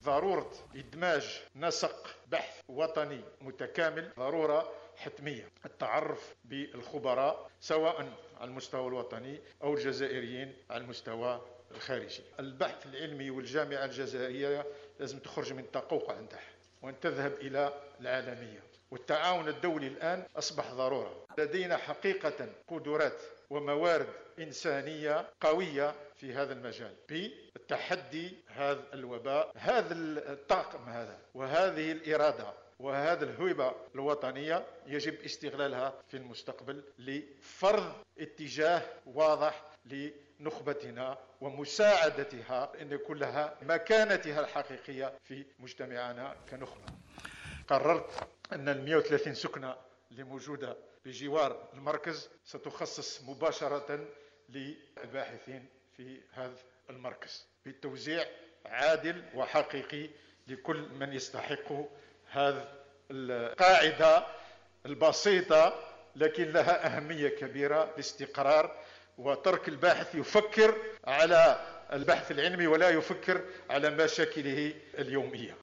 ضرورة إدماج نسق بحث وطني متكامل ضرورة حتمية. التعرف بالخبراء سواء على المستوى الوطني أو الجزائريين على المستوى الخارجي. البحث العلمي والجامعة الجزائرية لازم تخرج من التقوقع عندها وأن تذهب إلى العالمية، والتعاون الدولي الآن أصبح ضرورة. لدينا حقيقة قدرات وموارد إنسانية قوية في هذا المجال بالتحدي هذا الوباء. هذا الطاقم هذا وهذه الإرادة وهذا الهيبة الوطنية يجب استغلالها في المستقبل لفرض اتجاه واضح لنخبتنا ومساعدتها أن يكون لها مكانتها الحقيقية في مجتمعنا كنخبة. قررت أن 130 سكنة اللي موجودة بجوار المركز ستخصص مباشرة للباحثين في هذا المركز بتوزيع عادل وحقيقي لكل من يستحق هذه القاعدة البسيطة لكن لها أهمية كبيرة لاستقرار وترك الباحث يفكر على البحث العلمي ولا يفكر على مشاكله اليومية.